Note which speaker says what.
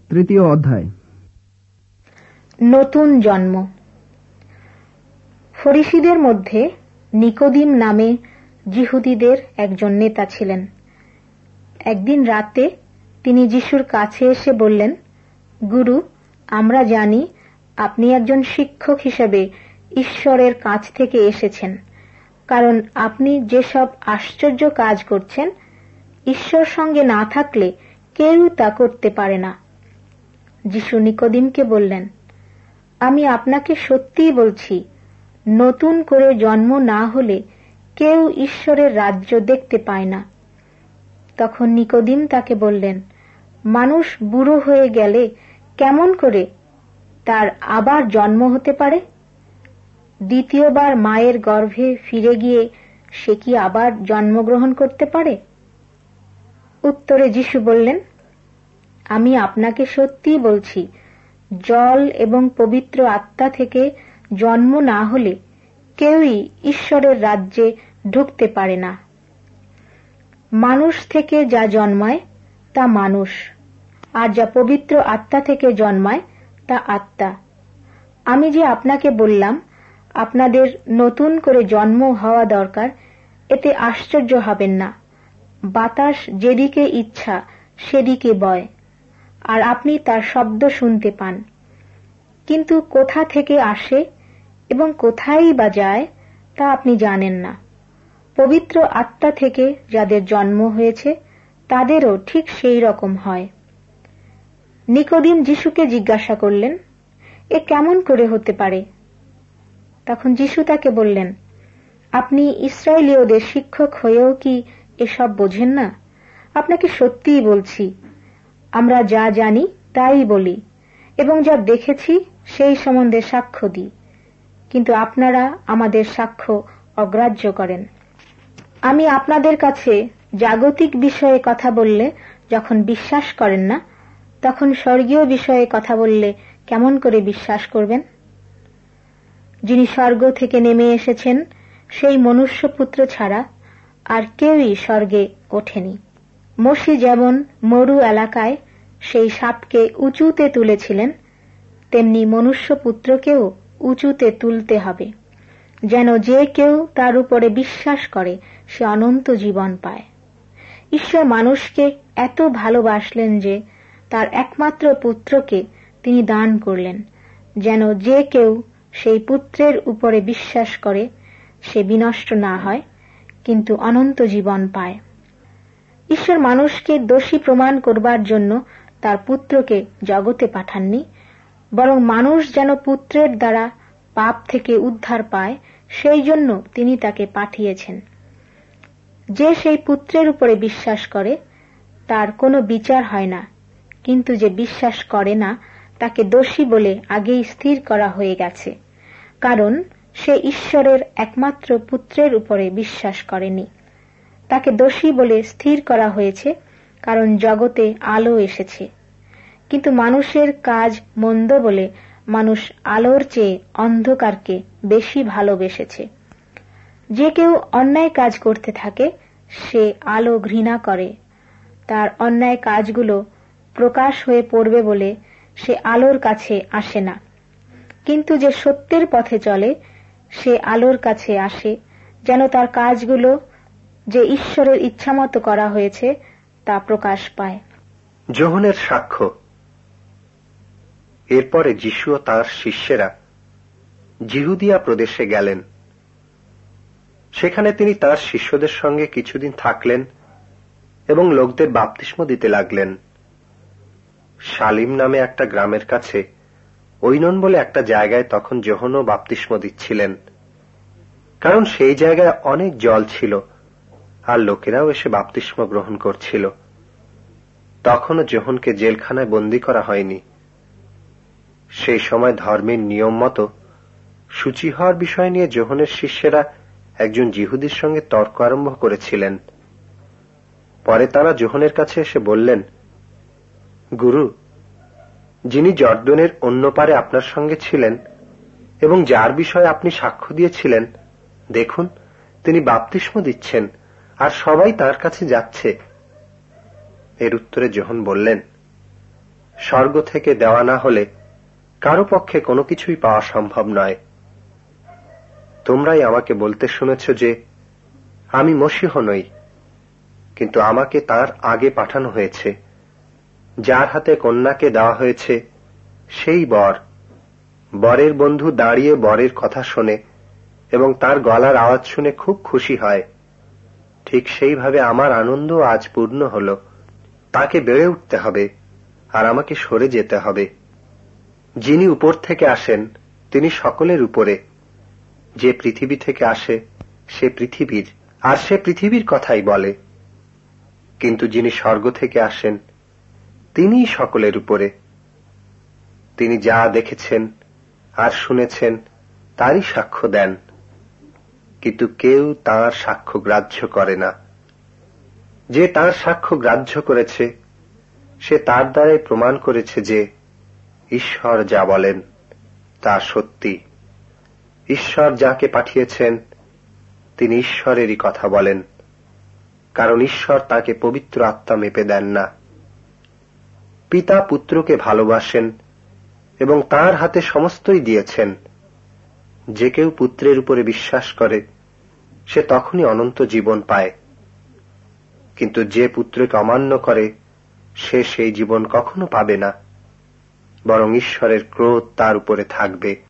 Speaker 1: তৃতীয় অধ্যায়।
Speaker 2: নতুন জন্ম। ফরিসীদের মধ্যে নিকোদিম নামে যিহুদীদের একজন নেতা ছিলেন। একদিন রাতে তিনি যিশুর কাছে এসে বললেন, গুরু, আমরা জানি আপনি একজন শিক্ষক হিসেবে ঈশ্বরের কাছ থেকে এসেছেন, কারণ আপনি যেসব আশ্চর্য কাজ করছেন ঈশ্বর সঙ্গে না থাকলে কেউ তা করতে পারে না। যিশু নিকোদিমকে বললেন, আমি আপনাকে সত্যিই বলছি, নতুন করে জন্ম না হলে কেউ ঈশ্বরের রাজ্য দেখতে পায় না। তখন নিকোদিম তাকে বললেন, মানুষ বুড়ো হয়ে গেলে কেমন করে তার আবার জন্ম হতে পারে? দ্বিতীয়বার মায়ের গর্ভে ফিরে গিয়ে সে কি আবার জন্মগ্রহণ করতে পারে? উত্তরে যিশু বললেন, আমি আপনাকে সত্যিই বলছি, জল এবং পবিত্র আত্মা থেকে জন্ম না হলে কেউই ঈশ্বরের রাজ্যে ঢুকতে পারে না। মানুষ থেকে যা জন্মায় তা মানুষ, আর যা পবিত্র আত্মা থেকে জন্মায় তা আত্মা। আমি যে আপনাকে বললাম আপনাদের নতুন করে জন্ম হওয়া দরকার, এতে আশ্চর্য হবেন না। বাতাস যেদিকে ইচ্ছা সেদিকে বয়, আর আপনি তার শব্দ শুনতে পান, কিন্তু কোথা থেকে আসে এবং কোথায় বা যায় তা আপনি জানেন না। পবিত্র আত্মা থেকে যাদের জন্ম হয়েছে তাদেরও ঠিক সেই রকম হয়। নিকোদিম যিশুকে জিজ্ঞাসা করলেন, এ কেমন করে হতে পারে? তখন যিশু তাকে বললেন, আপনি ইসরায়েলীয়দের শিক্ষক হয়েও কি এসব বোঝেন না? আপনাকে সত্যিই বলছি, আমরা যা জানি তাই বলি এবং যা দেখেছি সেই সম্বন্ধে সাক্ষ্য দিই, কিন্তু আপনারা আমাদের সাক্ষ্য অগ্রাহ্য করেন। আমি আপনাদের কাছে জাগতিক বিষয়ে কথা বললে যখন বিশ্বাস করেন না, তখন স্বর্গীয় বিষয়ে কথা বললে কেমন করে বিশ্বাস করবেন? যিনি স্বর্গ থেকে নেমে এসেছেন সেই মনুষ্যপুত্র ছাড়া আর কেউই স্বর্গে ওঠেনি। মোশে যেমন মরু এলাকায় সেই সাপকে উঁচুতে তুলেছিলেন, তেমনি মনুষ্যপুত্রকেও উঁচুতে তুলতে হবে, যেন যে কেউ তার উপরে বিশ্বাস করে সে অনন্ত জীবন পায়। ঈশ্বর মানুষকে এত ভালোবাসলেন যে তার একমাত্র পুত্রকে তিনি দান করলেন, যেন যে কেউ সেই পুত্রের উপরে বিশ্বাস করে সে বিনষ্ট না হয়, কিন্তু অনন্ত জীবন পায়। ঈশ্বর মানুষকে দোষী প্রমাণ করবার জন্য তার পুত্রকে জগতে পাঠাননি, বরং মানুষ যেন পুত্রের দ্বারা পাপ থেকে উদ্ধার পায় সেই জন্য তিনি তাকে পাঠিয়েছেন। যে সেই পুত্রের উপরে বিশ্বাস করে তার কোনো বিচার হয় না, কিন্তু যে বিশ্বাস করে না তাকে দোষী বলে আগেই স্থির করা হয়ে গেছে, কারণ সে ঈশ্বরের একমাত্র পুত্রের উপরে বিশ্বাস করেনি। তাকে দোষী বলে স্থির করা হয়েছে কারণ জগতে আলো এসেছে, কিন্তু মানুষের কাজ মন্দ বলে মানুষ আলোর চেয়ে অন্ধকারকে বেশি ভালোবেসেছে। যে কেউ অন্যায় কাজ করতে থাকে সে আলো ঘৃণা করে, তার অন্যায় কাজগুলো প্রকাশ হয়ে পড়বে বলে সে আলোর কাছে আসে না। কিন্তু যে সত্যের পথে চলে সে আলোর কাছে আসে, যেন তার কাজগুলো যে ঈশ্বরের ইচ্ছামতো করা হয়েছে তা প্রকাশ পায়।
Speaker 3: যোহনের সাক্ষ্য। এরপরে যিশু ও তাঁর শিষ্যেরা জিহুদিয়া প্রদেশে গেলেন। সেখানে তিনি তাঁর শিষ্যদের সঙ্গে কিছুদিন থাকলেন এবং লোকদের বাপ্তিস্ম দিতে লাগলেন। শালিম নামে একটা গ্রামের কাছে ঐনন বলে একটা জায়গায় তখন যোহনও বাপ্তিস্ম দিচ্ছিলেন, কারণ সেই জায়গায় অনেক জল ছিল আর লোকেরাও এসে বাপ্তিস্ম গ্রহণ করছিল। তখনও যোহনকে জেলখানায় বন্দী করা হয়নি। সেই সময় ধর্মের নিয়ম মতো সূচি হওয়ার বিষয় নিয়ে যোহনের শিষ্যেরা একজন যিহুদির সঙ্গে তর্ক আরম্ভ করেছিলেন। পরে তারা যোহনের কাছে এসে বললেন, গুরু, যিনি জর্দনের অন্য পারে আপনার সঙ্গে ছিলেন এবং যার বিষয়ে আপনি সাক্ষ্য দিয়েছিলেন, দেখুন তিনি বাপ্তিস্ম দিচ্ছেন আর সবাই তার কাছে যাচ্ছে। এর উত্তরে যোহন বললেন, স্বর্গ থেকে দেওয়া না হলে কারো পক্ষে কোনো কিছুই পাওয়া সম্ভব নয়। তোমরাই আমাকে বলতে শুনেছ যে আমি মসীহ নই, কিন্তু আমাকে তার আগে পাঠানো হয়েছে। যার হাতে কন্যাকে দেওয়া হয়েছে সেই বর। বরের বন্ধু দাঁড়িয়ে বরের কথা শোনে এবং তার গলার আওয়াজ শুনে খুব খুশি হয়। ঠিক সেইভাবে আমার আনন্দ আজ পূর্ণ হল। তাকে বেড়ে উঠতে হবে আর আমাকে সরে যেতে হবে। যিনি উপর থেকে আসেন তিনি সকলের উপরে। যে পৃথিবী থেকে আসে সে পৃথিবীর, আর সে পৃথিবীর কথাই বলে। কিন্তু যিনি স্বর্গ থেকে আসেন তিনিই সকলের উপরে। তিনি যা দেখেছেন আর শুনেছেন তারই সাক্ষ্য দেন, কিন্তু কেউ তাঁর সাক্ষ্য গ্রাহ্য করে না। যে তাঁর সাক্ষ্য গ্রাহ্য করেছে সে তার দ্বারাই প্রমাণ করেছে যে ঈশ্বর যা বলেন তা সত্যি। ঈশ্বর যাকে পাঠিয়েছেন তিনি ঈশ্বরেরই কথা বলেন, কারণ ঈশ্বর তাকে পবিত্র আত্মা মেপে দেন না। পিতা পুত্রকে ভালোবাসেন এবং তার হাতে সমস্তই দিয়েছেন। যে কেউ পুত্রের উপরে বিশ্বাস করে সে তখনই অনন্ত জীবন পায়, কিন্তু যে পুত্রকে অমান্য করে সে সেই জীবন কখনো পাবে না, বরং ঈশ্বরের ক্রোধ তার উপরে থাকবে।